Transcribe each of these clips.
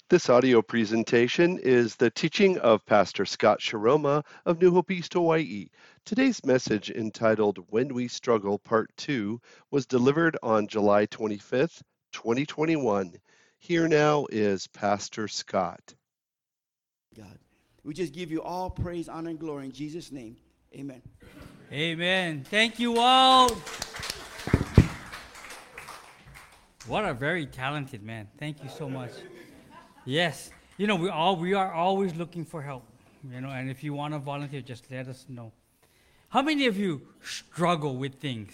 This audio presentation is the teaching of Pastor Scott Sharoma of New Hope East, Hawaii. Today's message, entitled When We Struggle, Part 2, was delivered on July 25th, 2021. Here now is Pastor Scott. God, we just give you all praise, honor, and glory in Jesus' name. Amen. Amen. Thank you all. What a very talented man. Thank you so much. Yes. You know, we are always looking for help. You know, and if you want to volunteer, just let us know. How many of you struggle with things?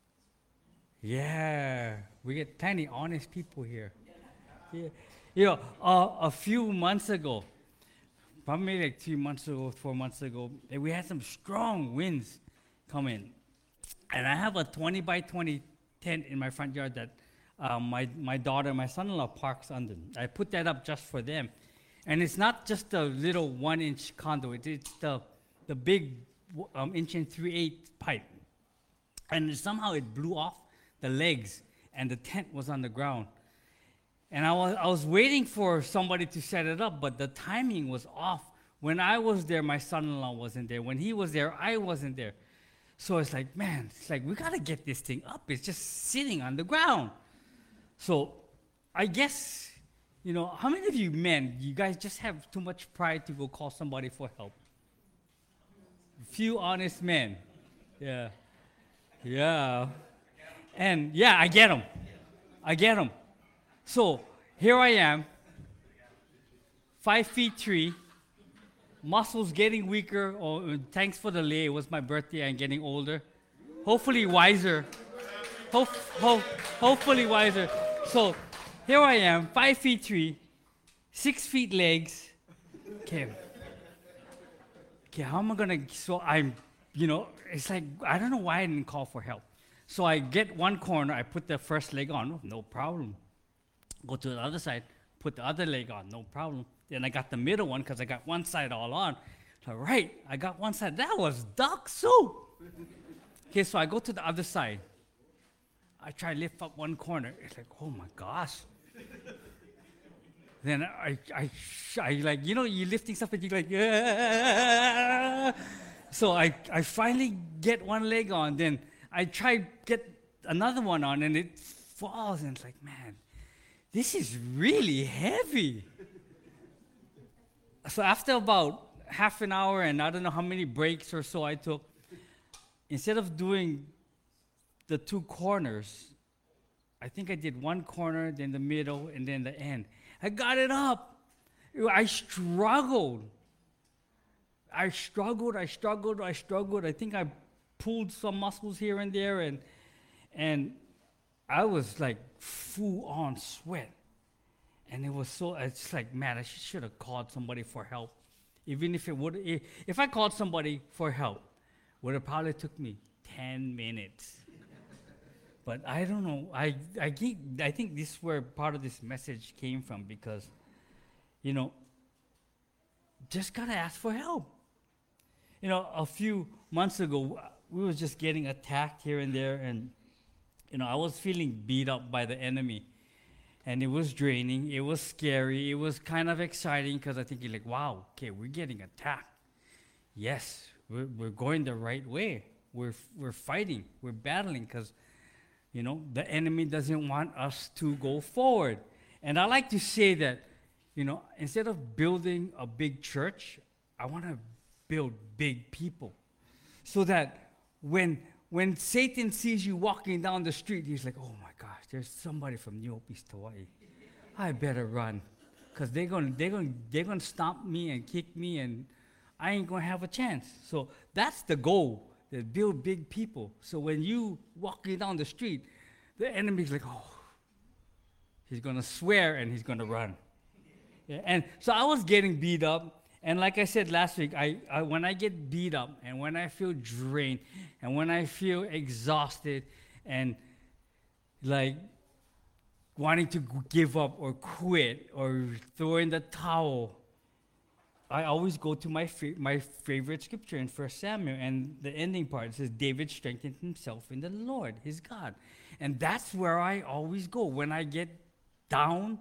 Yeah. We get plenty honest people here. Yeah. You know, a few months ago, probably like 3 months ago, 4 months ago, we had some strong winds come in. And I have a 20 by 20 tent in my front yard that my daughter and my son-in-law parks under. I put that up just for them. And it's not just a little 1-inch conduit. It's the big 1 3/8 pipe. And somehow it blew off the legs, and the tent was on the ground. And I was waiting for somebody to set it up, but the timing was off. When I was there, my son-in-law wasn't there. When he was there, I wasn't there. So it's like, man, we got to get this thing up. It's just sitting on the ground. So I guess, you know, how many of you men, you guys just have too much pride to go call somebody for help? Few honest men. Yeah. Yeah. And yeah, I get them. So here I am, 5'3", muscles getting weaker. Oh, thanks for the lay. It was my birthday. I'm getting older. Hopefully wiser. Hopefully wiser. So here I am, 5'3", 6 feet legs. Okay, how am I gonna? So I'm, you know, it's like I don't know why I didn't call for help. So I get one corner, I put the first leg on, no problem. Go to the other side, put the other leg on, no problem. Then I got the middle one because I got one side all on. All right, I got one side. That was duck soup. Okay, so I go to the other side. I try to lift up one corner. It's like, oh my gosh. Then I like, you know, you're lifting stuff and you're like, yeah. So I finally get one leg on. Then I try get another one on and it falls. And it's like, man, this is really heavy. So after about half an hour and I don't know how many breaks or so I took, instead of doing the two corners, I think I did one corner, then the middle, and then the end. I got it up. I struggled. I think I pulled some muscles here and there, and I was like full on sweat. And it was so, it's like, man, I should have called somebody for help. Even if if I called somebody for help, would have probably took me 10 minutes. But I don't know. I think this is where part of this message came from because, you know, just got to ask for help. You know, a few months ago, we were just getting attacked here and there. And, you know, I was feeling beat up by the enemy. And it was draining. It was scary. It was kind of exciting because I think you're like, wow, okay, we're getting attacked. Yes, we're going the right way. We're fighting. We're battling because, you know, the enemy doesn't want us to go forward. And I like to say that, you know, instead of building a big church, I want to build big people. So that when Satan sees you walking down the street, he's like, oh my gosh, there's somebody from New Hope East Hawaii. I better run. Because they're gonna stomp me and kick me and I ain't gonna have a chance. So that's the goal. They build big people. So when you walking down the street, the enemy's like, oh, he's going to swear and he's going to run. Yeah, and so I was getting beat up. And like I said last week, I when I get beat up and when I feel drained and when I feel exhausted and like wanting to give up or quit or throw in the towel, I always go to my favorite scripture in 1 Samuel, and the ending part says, David strengthened himself in the Lord, his God. And that's where I always go. When I get down,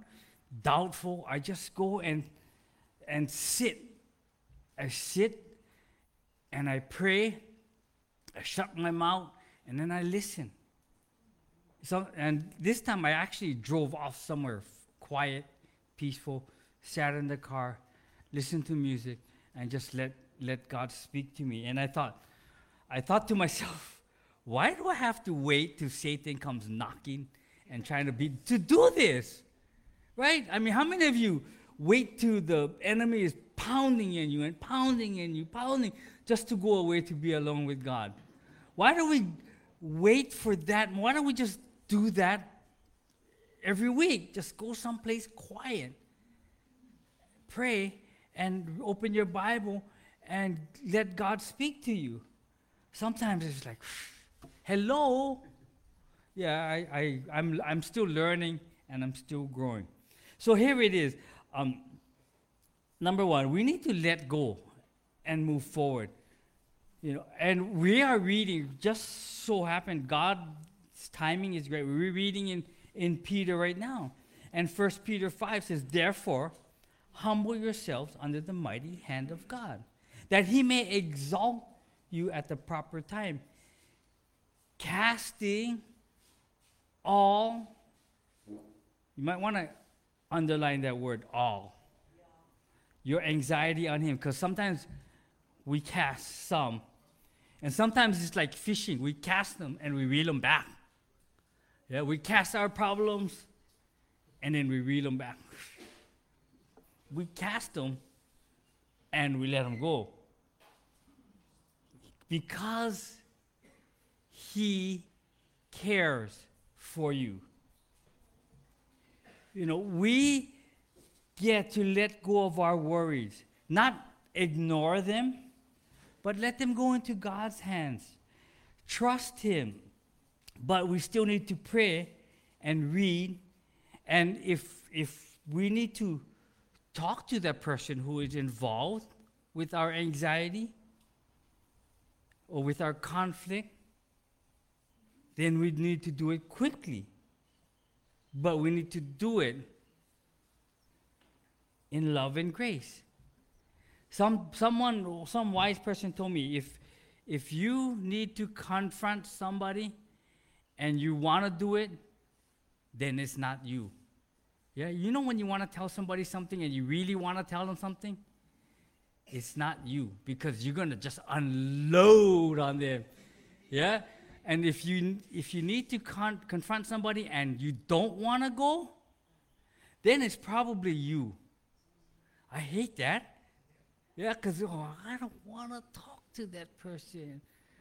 doubtful, I just go and sit. I sit and I pray. I shut my mouth and then I listen. So, and this time I actually drove off somewhere quiet, peaceful, sat in the car, listened to music, and just let God speak to me. And I thought to myself, why do I have to wait till Satan comes knocking and trying to do this? Right? I mean, how many of you wait till the enemy is pounding in you and pounding in you, pounding, just to go away to be alone with God? Why do we wait for that? Why don't we just do that every week? Just go someplace quiet, pray, and open your Bible and let God speak to you. Sometimes it's like, hello. Yeah, I'm still learning and I'm still growing. So here it is. Number one, we need to let go and move forward. And we are reading, just so happened, God's timing is great. We're reading in Peter right now. And 1 Peter 5 says, therefore, humble yourselves under the mighty hand of God, that he may exalt you at the proper time, casting all, you might want to underline that word, all, your anxiety on him, because sometimes we cast some, and sometimes it's like fishing. We cast them and we reel them back. Yeah, we cast our problems and then we reel them back. We cast them and we let them go. Because he cares for you. We get to let go of our worries, not ignore them, but let them go into God's hands. Trust him. But we still need to pray and read. And if we need to talk to that person who is involved with our anxiety or with our conflict, then we need to do it quickly. But we need to do it in love and grace. Some wise person told me, if you need to confront somebody and you want to do it, then it's not you. Yeah, when you want to tell somebody something and you really want to tell them something, it's not you, because you're going to just unload on them. Yeah? And if you need to confront somebody and you don't want to go, then it's probably you. I hate that. Yeah, because I don't want to talk to that person.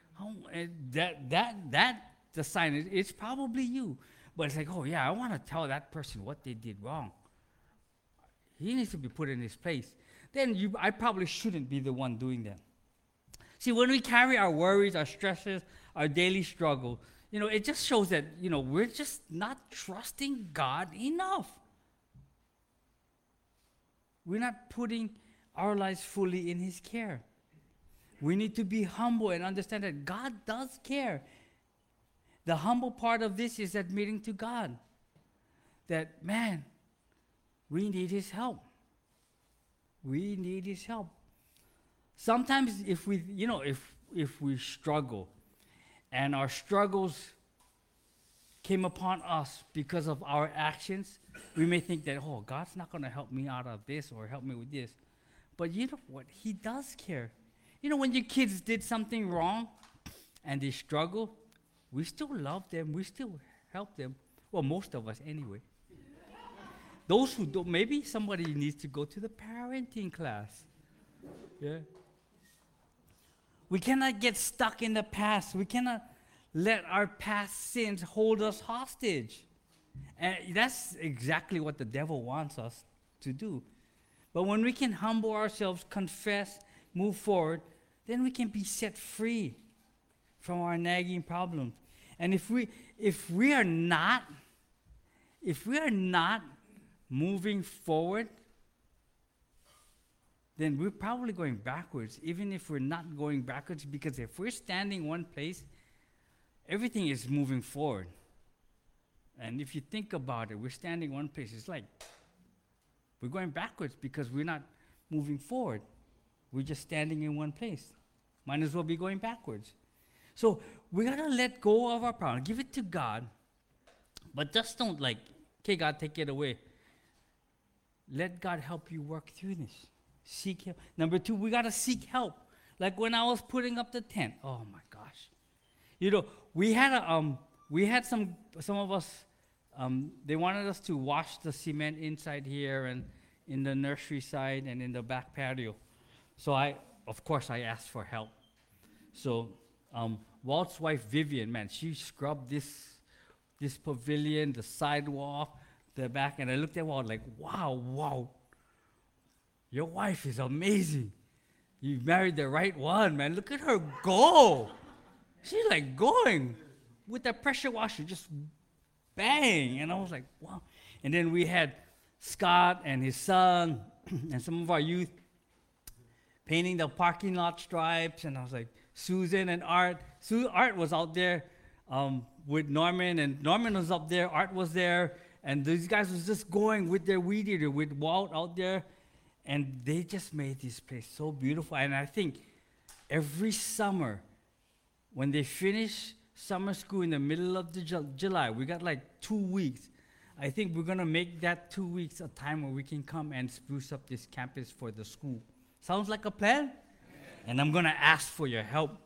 That's the sign. It's probably you. But it's like, oh yeah, I want to tell that person what they did wrong. He needs to be put in his place. Then I probably shouldn't be the one doing that. See, when we carry our worries, our stresses, our daily struggle, it just shows that, we're just not trusting God enough. We're not putting our lives fully in his care. We need to be humble and understand that God does care. The humble part of this is admitting to God that, man, we need his help. We need his help. Sometimes if we struggle and our struggles came upon us because of our actions, we may think that, oh, God's not going to help me out of this or help me with this. But you know what? He does care. When your kids did something wrong and they struggle, we still love them. We still help them. Well, most of us anyway. Those who don't, maybe somebody needs to go to the parenting class. Yeah. We cannot get stuck in the past. We cannot let our past sins hold us hostage. And that's exactly what the devil wants us to do. But when we can humble ourselves, confess, move forward, then we can be set free from our nagging problems. And if we are not moving forward, then we're probably going backwards, even if we're not going backwards, because if we're standing one place, everything is moving forward. And if you think about it, we're standing one place. It's like We're going backwards because we're not moving forward. We're just standing in one place. Might as well be going backwards. So we got to let go of our problem. Give it to God. But just don't like, okay, God, take it away. Let God help you work through this. Seek help. Number 2, we got to seek help. Like when I was putting up the tent. Oh my gosh. You know, we had some of us, they wanted us to wash the cement inside here and in the nursery side and in the back patio. So of course I asked for help. So Walt's wife Vivian, man, she scrubbed this pavilion, the sidewalk, the back, and I looked at Walt like, wow, your wife is amazing. You married the right one, man. Look at her go. She's like going with that pressure washer, just bang. And I was like, wow. And then we had Scott and his son and some of our youth painting the parking lot stripes. And I was like, Susan and Art. Art was out there with Norman, and Norman was up there. Art was there. And these guys was just going with their weed eater, with Walt out there. And they just made this place so beautiful. And I think every summer, when they finish summer school in the middle of July, we got like 2 weeks. I think we're going to make that 2 weeks a time where we can come and spruce up this campus for the school. Sounds like a plan? And I'm going to ask for your help.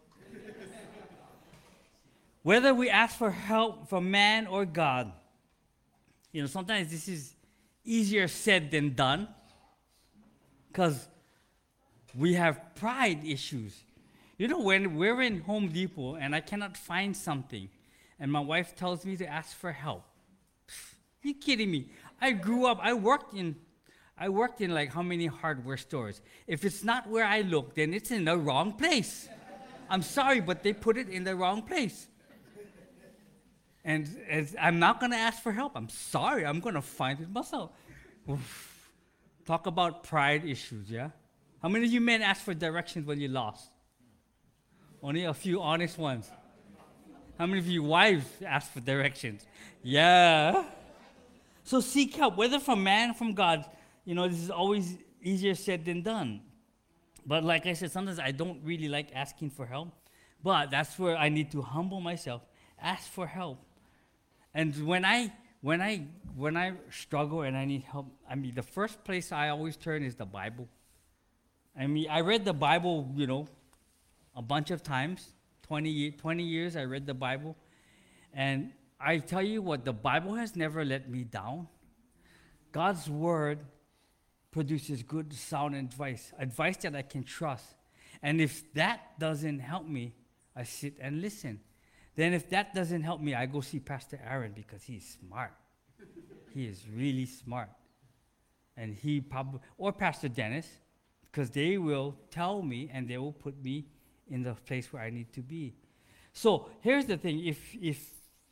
Whether we ask for help from man or God, you know, sometimes this is easier said than done, because we have pride issues. You know, when we're in Home Depot and I cannot find something, and my wife tells me to ask for help. You kidding me? I worked in like how many hardware stores? If it's not where I look, then it's in the wrong place. I'm sorry, but they put it in the wrong place. And I'm not going to ask for help. I'm sorry, I'm going to find it myself. Oof. Talk about pride issues, yeah? How many of you men ask for directions when you're lost? Only a few honest ones. How many of you wives ask for directions? Yeah. So seek help, whether from man or from God. You know, this is always easier said than done. But like I said, sometimes I don't really like asking for help. But that's where I need to humble myself, ask for help. And when I struggle and I need help, I mean, the first place I always turn is the Bible. I mean, I read the Bible, you know, a bunch of times. 20 years I read the Bible. And I tell you what, the Bible has never let me down. God's word produces good, sound advice that I can trust. And if that doesn't help me, I sit and listen. Then if that doesn't help me, I go see Pastor Aaron because he's smart. He is really smart. And he probably, or Pastor Dennis, because they will tell me and they will put me in the place where I need to be. So here's the thing, if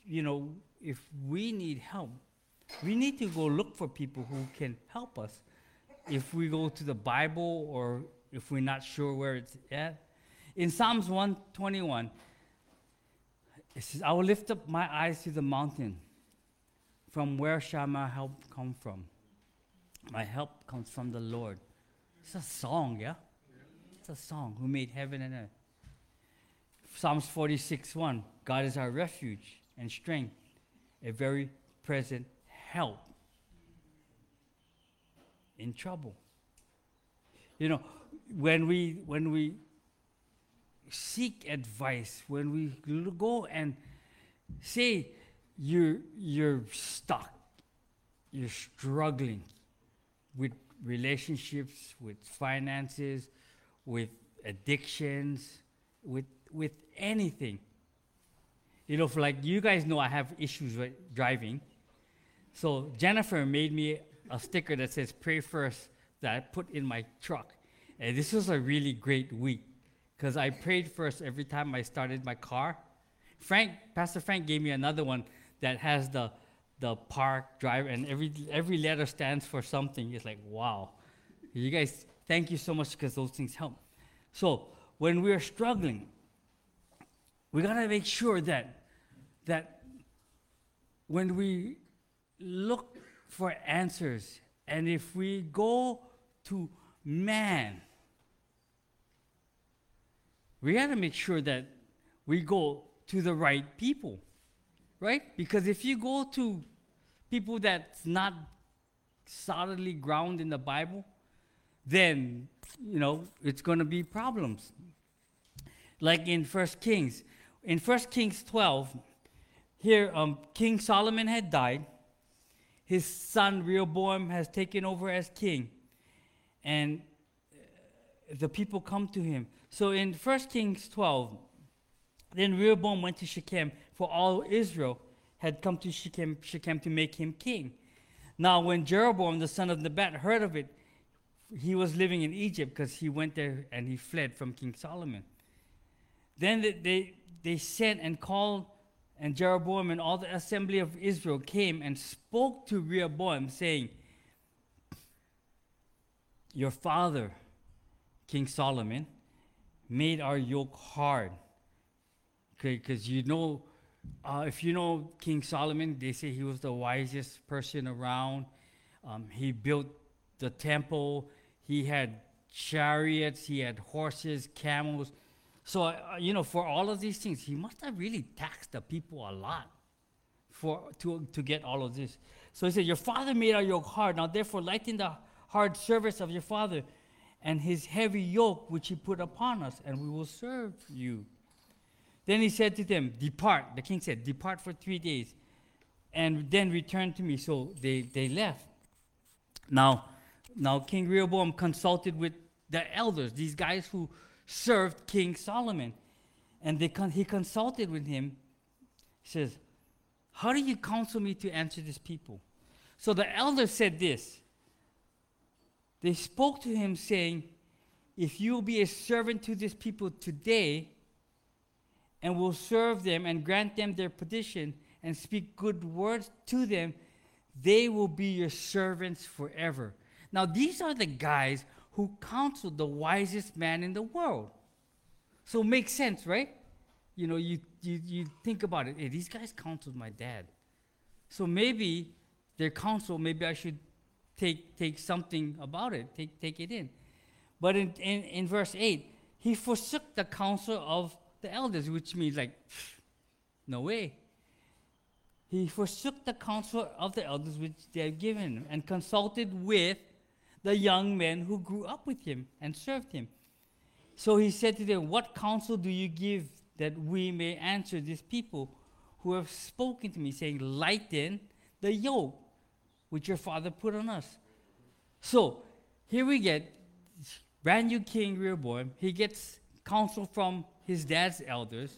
we need help, we need to go look for people who can help us. If we go to the Bible or if we're not sure where it's at. In Psalms 121, it says, I will lift up my eyes to the mountain. From where shall my help come from? My help comes from the Lord. It's a song, yeah? It's a song. Who made heaven and earth? Psalms 46:1. God is our refuge and strength, a very present help in trouble. You know, when we seek advice, when we go and say you're stuck, you're struggling with relationships, with finances, with addictions, with anything. You know, for like you guys know I have issues with driving. So Jennifer made me a sticker that says pray first that I put in my truck. And this was a really great week because I prayed first every time I started my car. Pastor Frank gave me another one that has the park, drive, and every letter stands for something. It's like, wow. You guys, thank you so much because those things help. So when we're struggling, we got to make sure that when we look for answers And if we go to man, we got to make sure that we go to the right people, right? Because if you go to people that's not solidly grounded in the Bible, then, it's going to be problems. Like in 1 Kings. In 1 Kings 12, here, King Solomon had died. His son Rehoboam has taken over as king. And the people come to him. So in 1 Kings 12, then Rehoboam went to Shechem, for all Israel had come to Shechem to make him king. Now when Jeroboam, the son of Nebat, heard of it, he was living in Egypt because he went there and he fled from King Solomon. Then they sent and called, and Jeroboam and all the assembly of Israel came and spoke to Rehoboam, saying, your father, King Solomon, made our yoke hard. Okay, because if you know King Solomon, they say he was the wisest person around. He built the temple. He had chariots. He had horses, camels. So, for all of these things, he must have really taxed the people a lot to get all of this. So he said, your father made our yoke hard. Now, therefore, lighten the hard service of your father and his heavy yoke which he put upon us, and we will serve you. Then he said to them, depart. The king said, depart for 3 days, and then return to me. So they left. Now King Rehoboam consulted with the elders, these guys who served King Solomon. And he consulted with him. He says, how do you counsel me to answer these people? So the elders said this. They spoke to him saying, if you will be a servant to these people today, and will serve them and grant them their petition and speak good words to them, they will be your servants forever. Now, these are the guys who counseled the wisest man in the world. So it makes sense, right? You think about it. Hey, these guys counseled my dad. So maybe their counsel, maybe I should take something about it, take it in. But in verse 8, he forsook the counsel of the elders, which means no way. He forsook the counsel of the elders which they had given him, and consulted with the young men who grew up with him and served him. So he said to them, what counsel do you give that we may answer these people who have spoken to me, saying, lighten the yoke which your father put on us? So here we get brand new King Rehoboam. He gets counsel from his dad's elders.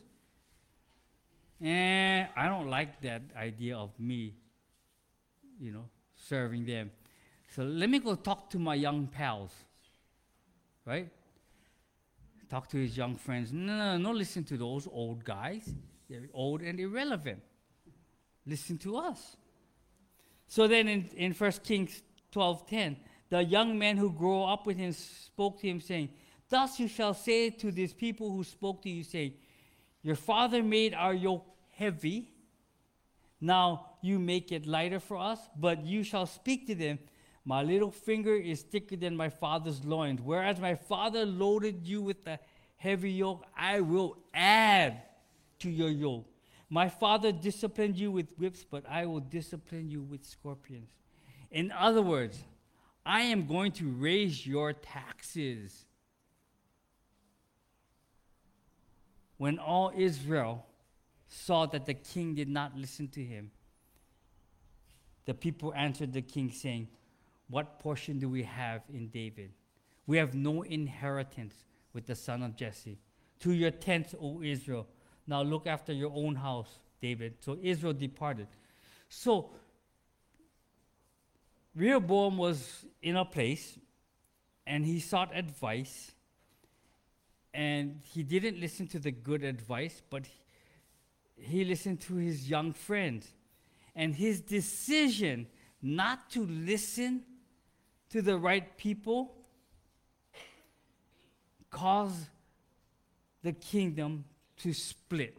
And I don't like that idea of me, serving them. So let me go talk to my young pals, right? Talk to his young friends. No, listen to those old guys. They're old and irrelevant. Listen to us. So then in 1 Kings 12:10, the young men who grew up with him spoke to him, saying, thus you shall say to these people who spoke to you, saying, your father made our yoke heavy. Now you make it lighter for us. But you shall speak to them, my little finger is thicker than my father's loins. Whereas my father loaded you with the heavy yoke, I will add to your yoke. My father disciplined you with whips, but I will discipline you with scorpions. In other words, I am going to raise your taxes. When all Israel saw that the king did not listen to him, the people answered the king, saying, what portion do we have in David? We have no inheritance with the son of Jesse. To your tents, O Israel. Now look after your own house, David. So Israel departed. So Rehoboam was in a place, and he sought advice, and he didn't listen to the good advice, but he listened to his young friends. And his decision not to listen to the right people caused the kingdom to split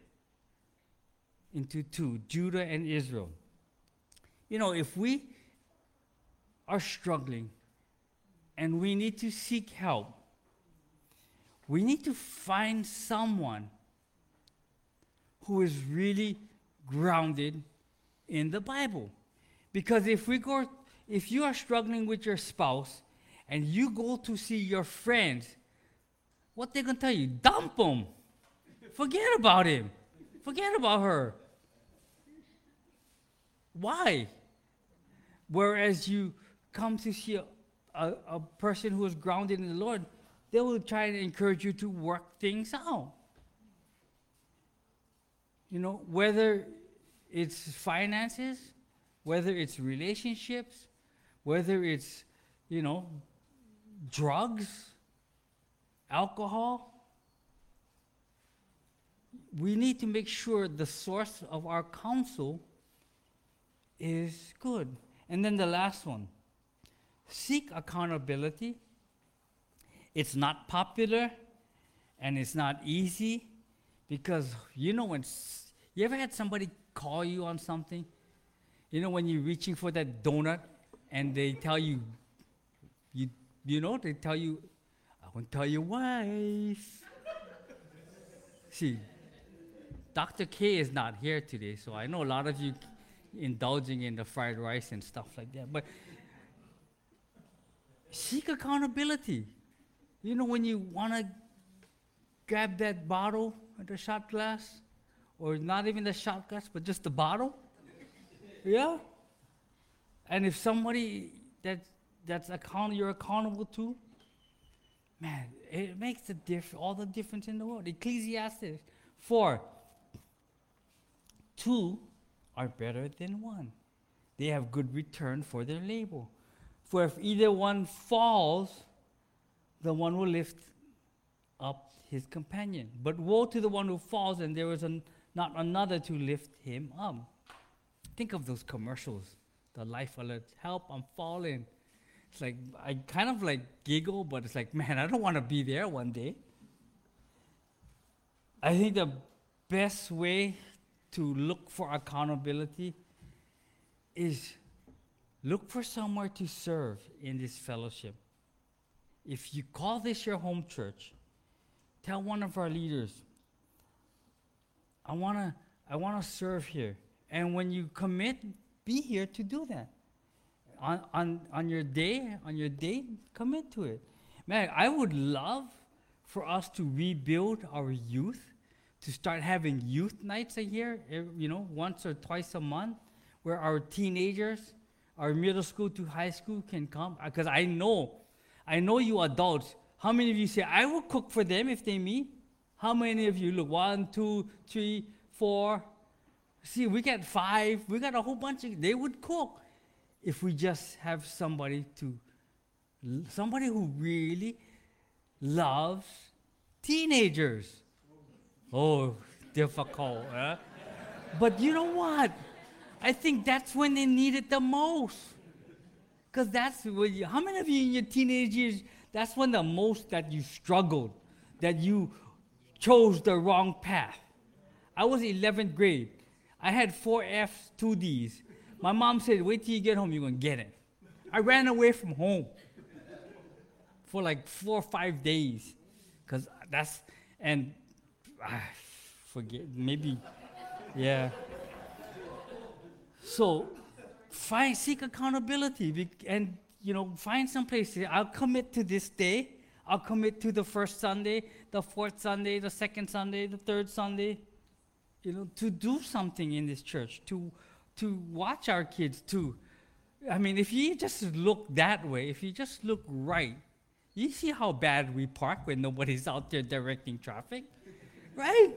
into two, Judah and Israel. If we are struggling and we need to seek help, we need to find someone who is really grounded in the Bible. Because if you are struggling with your spouse and you go to see your friends, what they're going to tell you? Dump him. Forget about him. Forget about her. Why? Whereas you come to see a person who is grounded in the Lord, they will try and encourage you to work things out. You know, whether it's finances, whether it's relationships, whether it's, you know, drugs, alcohol. We need to make sure the source of our counsel is good. And then the last one, seek accountability. It's not popular and it's not easy because, you know, you ever had somebody call you on something? You know, when you're reaching for that donut and they tell you, they tell you, I won't tell your wife. See, Dr. K is not here today, so I know a lot of you indulging in the fried rice and stuff like that. But seek accountability. You know, when you want to grab that bottle or the shot glass, or not even the shot glass, but just the bottle, yeah? And if somebody you're accountable to, man, it makes all the difference in the world. Ecclesiastes 4, 2 are better than one. They have good return for their labor. For if either one falls, the one will lift up his companion. But woe to the one who falls, and there is not another to lift him up. Think of those commercials, the life alert, help, I'm falling. It's like, I kind of like giggle, but it's like, man, I don't want to be there one day. I think the best way to look for accountability is look for somewhere to serve in this fellowship. If you call this your home church, tell one of our leaders, I want to serve here. And when you commit, be here to do that. On your day, commit to it. Man, I would love for us to rebuild our youth, to start having youth nights a year, once or twice a month, where our teenagers, our middle school to high school can come. Because I know you adults, how many of you say, I will cook for them if they meet? How many of you look, 1, 2, 3, 4? See, we got 5, we got a whole bunch they would cook. If we just have somebody who really loves teenagers. Oh, difficult, huh? But you know what? I think that's when they need it the most. Because that's when how many of you in your teenage years, that's when the most that you struggled, that you chose the wrong path. I was 11th grade. I had 4 Fs, 2 Ds. My mom said, wait till you get home, you're going to get it. I ran away from home for like 4 or 5 days. Because forget, maybe, yeah. So, seek accountability and, find some place. I'll commit to this day. I'll commit to the first Sunday, the fourth Sunday, the second Sunday, the third Sunday, to do something in this church, to watch our kids too. I mean, if you just look that way, if you just look right, you see how bad we park when nobody's out there directing traffic, right?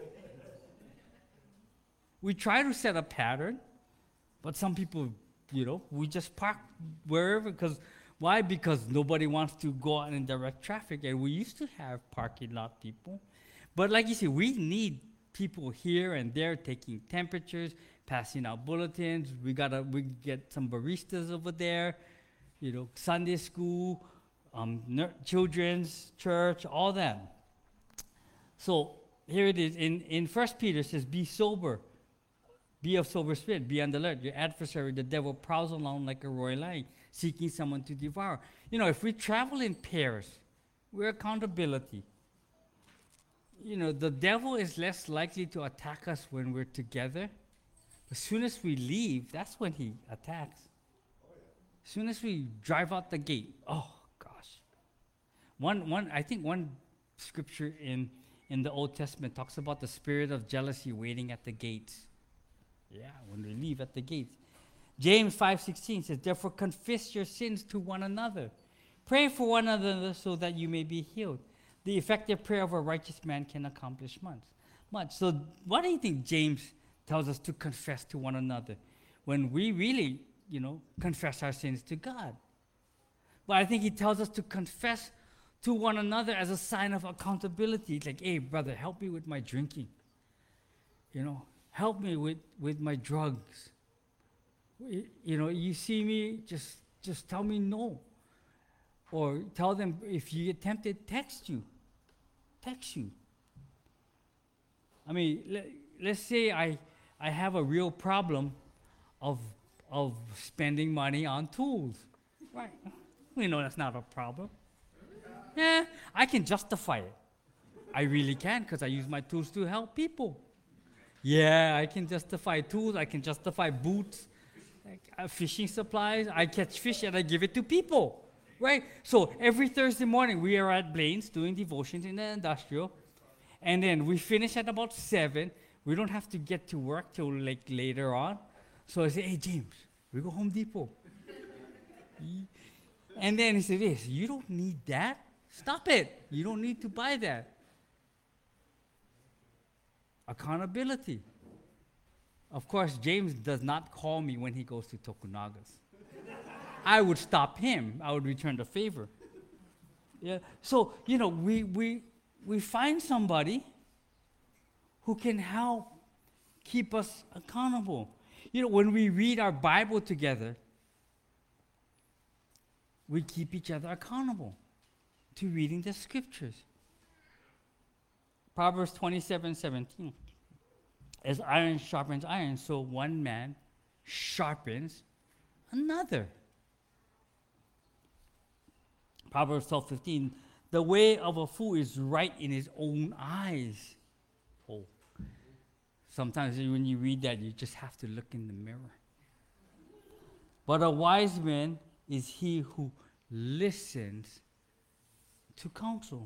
We try to set a pattern, but some people, we just park wherever, why? Because nobody wants to go out and direct traffic, and we used to have parking lot people. But like you see, we need people here and there taking temperatures, passing out bulletins. We get some baristas over there, Sunday school, children's church, all that. So here it is in 1 Peter, it says, be sober, Be of sober spirit, be on the alert. Your adversary, the devil, prowls around like a roaring lion, seeking someone to devour. You know, if we travel in pairs, we're accountability. You know, the devil is less likely to attack us when we're together. As soon as we leave, that's when he attacks. As soon as we drive out the gate, oh gosh. I think one scripture in the Old Testament talks about the spirit of jealousy waiting at the gates. Yeah, when we leave at the gates. James 5:16 says, therefore confess your sins to one another. Pray for one another so that you may be healed. The effective prayer of a righteous man can accomplish much. So why do you think James tells us to confess to one another when we really, confess our sins to God? But I think he tells us to confess to one another as a sign of accountability. It's like, hey, brother, help me with my drinking. Help me with my drugs. You see me, just tell me no. Or tell them if you get tempted, text you. I mean, let's say I have a real problem of spending money on tools. Right. We know that's not a problem. Yeah, I can justify it. I really can, because I use my tools to help people. Yeah, I can justify tools. I can justify boots, fishing supplies. I catch fish and I give it to people. Right? So every Thursday morning, we are at Blaine's doing devotions in the industrial. And then we finish at about 7. We don't have to get to work till later on. So I say, hey, James, we go Home Depot. And then he said, yes, you don't need that. Stop it. You don't need to buy that. Accountability. Of course, James does not call me when he goes to Tokunaga's. I would stop him. I would return the favor. Yeah. So, we find somebody who can help keep us accountable. When we read our Bible together, we keep each other accountable to reading the scriptures. Proverbs 27:17. As iron sharpens iron, so one man sharpens another. Proverbs 12:15. The way of a fool is right in his own eyes. Oh. Sometimes when you read that, you just have to look in the mirror. But a wise man is he who listens to counsel.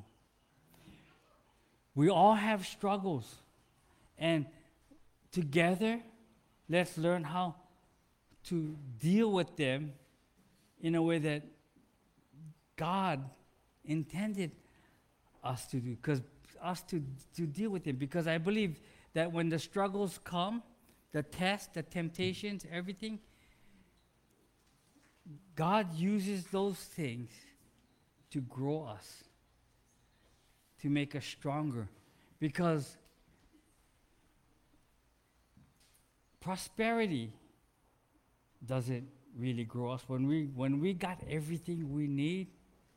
We all have struggles. And together, let's learn how to deal with them in a way that God intended us to do, to deal with them. Because I believe that when the struggles come, the tests, the temptations, everything, God uses those things to grow us, to make us stronger. Because prosperity doesn't really grow us. When we got everything we need,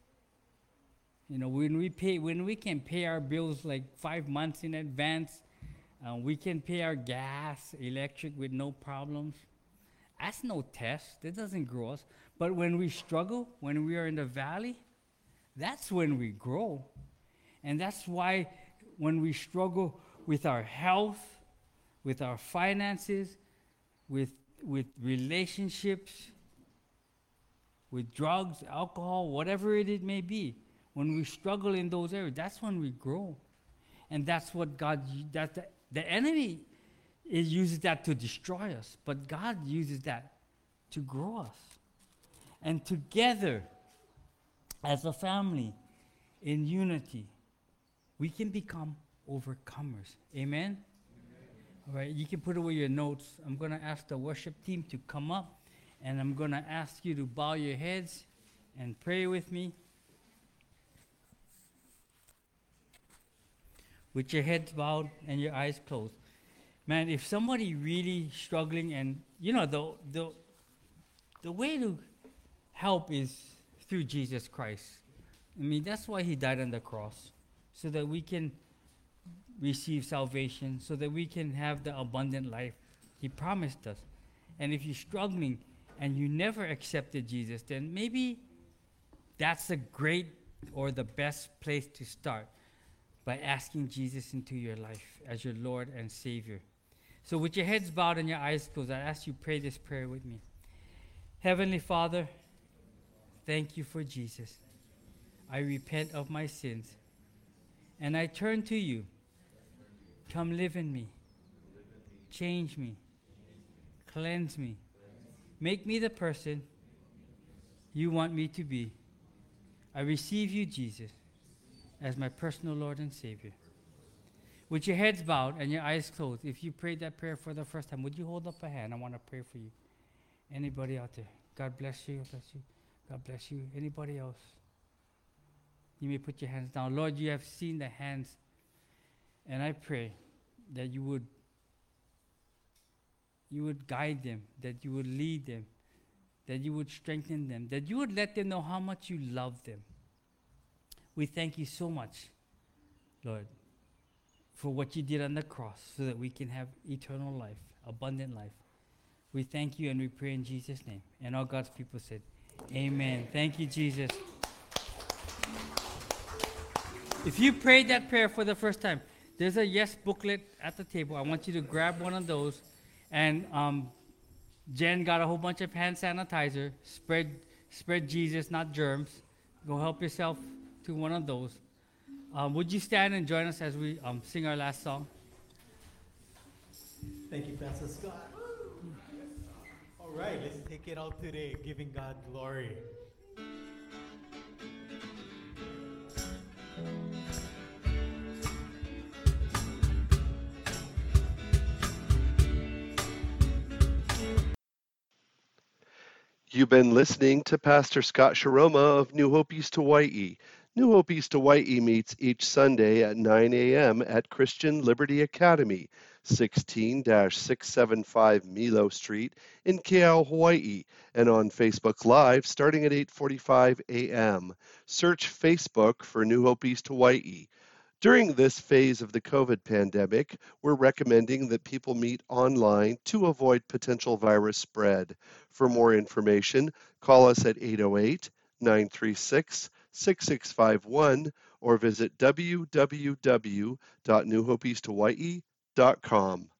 when we can pay our bills like 5 months in advance, we can pay our gas, electric with no problems. That's no test. That doesn't grow us. But when we struggle, when we are in the valley, that's when we grow. And that's why when we struggle with our health, with our finances, with relationships, with drugs, alcohol, whatever it may be, when we struggle in those areas, that's when we grow. And that's what the enemy uses that to destroy us, but God uses that to grow us. And together, as a family, in unity, we can become overcomers. Amen? All right, you can put away your notes. I'm going to ask the worship team to come up, and I'm going to ask you to bow your heads and pray with me. With your heads bowed and your eyes closed. Man, if somebody really struggling, and the way to help is through Jesus Christ. I mean, that's why he died on the cross, so that we can receive salvation, so that we can have the abundant life, He promised us. And if you're struggling and you never accepted Jesus, then maybe that's a great or the best place to start, by asking Jesus into your life as your Lord and Savior. So with your heads bowed and your eyes closed, I ask you pray this prayer with me. Heavenly Father, thank you for Jesus. I repent of my sins, and I turn to you. Come live in me. Change me. Cleanse me. Make me the person you want me to be. I receive you, Jesus, as my personal Lord and Savior. With your heads bowed and your eyes closed, if you prayed that prayer for the first time, would you hold up a hand? I want to pray for you. Anybody out there? God bless you. God bless you. God bless you. Anybody else? You may put your hands down. Lord, you have seen the hands, and I pray that you would guide them, that you would lead them, that you would strengthen them, that you would let them know how much you love them. We thank you so much, Lord, for what you did on the cross so that we can have eternal life, abundant life. We thank you and we pray in Jesus' name. And all God's people said, amen. Thank you, Jesus. If you prayed that prayer for the first time, there's a yes booklet at the table. I want you to grab one of those. And Jen got a whole bunch of hand sanitizer. Spread Jesus, not germs. Go help yourself to one of those. Would you stand and join us as we sing our last song? Thank you, Pastor Scott. All right, let's take it out today, giving God glory. You've been listening to Pastor Scott Sharoma of New Hope East Hawaii. New Hope East Hawaii meets each Sunday at 9 a.m. at Christian Liberty Academy, 16-675 Milo Street in Keau, Hawaii, and on Facebook Live starting at 8:45 a.m. Search Facebook for New Hope East Hawaii. During this phase of the COVID pandemic, we're recommending that people meet online to avoid potential virus spread. For more information, call us at 808-936-6651 or visit www.newhopeeasthawaii.com.